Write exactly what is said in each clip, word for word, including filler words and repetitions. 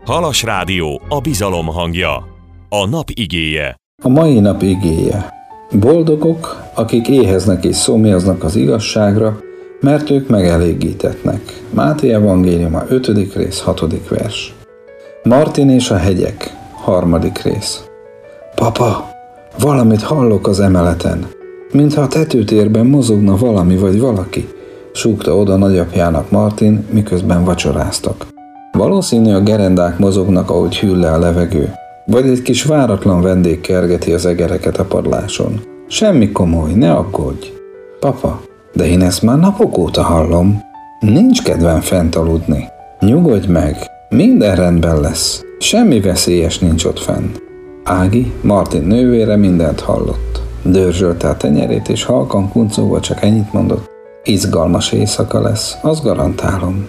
Halas Rádió, a bizalom hangja. A nap igéje. A mai nap igéje. Boldogok, akik éheznek és szomjaznak az igazságra, mert ők megelégítetnek. Máté evangéliuma ötödik rész, hatodik vers. Martin és a hegyek, harmadik rész. Papa, valamit hallok az emeleten, mintha a tetőtérben mozogna valami vagy valaki, súgta oda nagyapjának Martin, miközben vacsoráztak. Valószínű a gerendák mozognak, ahogy hűl le a levegő, vagy egy kis váratlan vendég kergeti az egereket a padláson. Semmi komoly, ne aggódj. Papa, de én ezt már napok óta hallom. Nincs kedvem fent aludni. Nyugodj meg, minden rendben lesz. Semmi veszélyes nincs ott fent. Ági, Martin nővére mindent hallott. Dörzsölte a tenyerét, és halkan kuncogva csak ennyit mondott. Izgalmas éjszaka lesz, azt garantálom.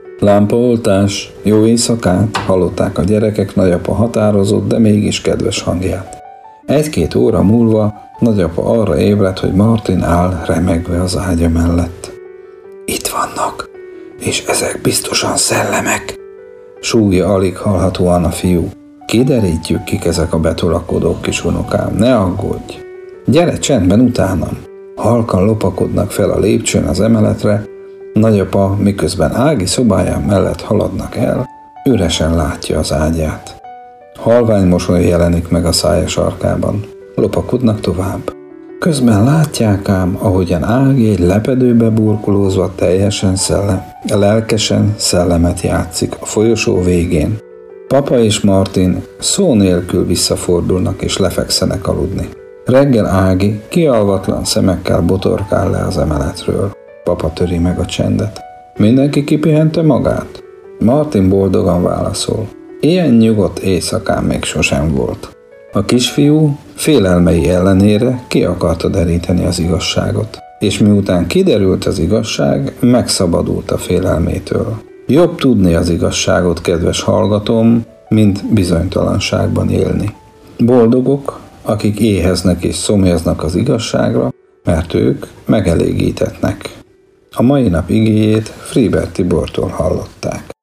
Lámpaoltás, jó éjszakát, hallották a gyerekek nagyapa határozott, de mégis kedves hangját. Egy-két óra múlva nagyapa arra ébredt, hogy Martin áll remegve az ágya mellett. Itt vannak, és ezek biztosan szellemek, súgja alig hallhatóan a fiú. Kiderítjük, kik ezek a betolakodó kis unokám, ne aggódj. Gyere csendben utánam. Halkan lopakodnak fel a lépcsőn az emeletre, nagyapa, miközben Ági szobáján mellett haladnak el, üresen látja az ágyát. Halvány mosoly jelenik meg a szája sarkában. Lopakodnak tovább. Közben látják ám, ahogyan Ági egy lepedőbe burkolózva teljesen szellem, lelkesen szellemet játszik a folyosó végén. Papa és Martin szó nélkül visszafordulnak és lefekszenek aludni. Reggel Ági kialvatlan szemekkel botorkál le az emeletről. Papa töri meg a csendet. Mindenki kipihente magát? Martin boldogan válaszol. Ilyen nyugodt éjszakán még sosem volt. A kisfiú félelmei ellenére ki akarta deríteni az igazságot, és miután kiderült az igazság, megszabadult a félelmétől. Jobb tudni az igazságot, kedves hallgatóm, mint bizonytalanságban élni. Boldogok, akik éheznek és szomjaznak az igazságra, mert ők megelégítetnek. A mai nap igéjét Friber Tibortól hallották.